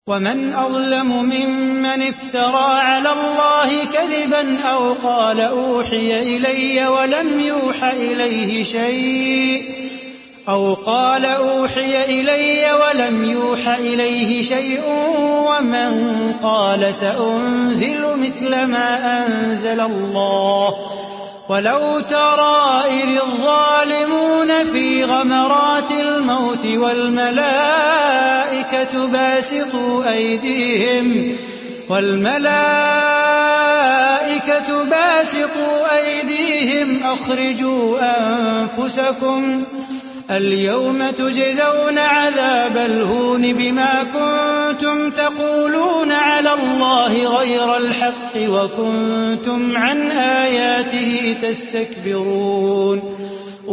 ومن أظلم ممن افترى على الله كذبا أو قال أوحي إلي ولم يوح إليه شيء ومن قال سأنزل مثل ما أنزل الله. ولو ترى إذ الظالمون في غمرات الموت والملائكة باسطوا أيديهم أخرجوا أنفسكم اليوم تجزون عذاب الهون بما كنتم تقولون على الله غير الحق وكنتم عن آياته تستكبرون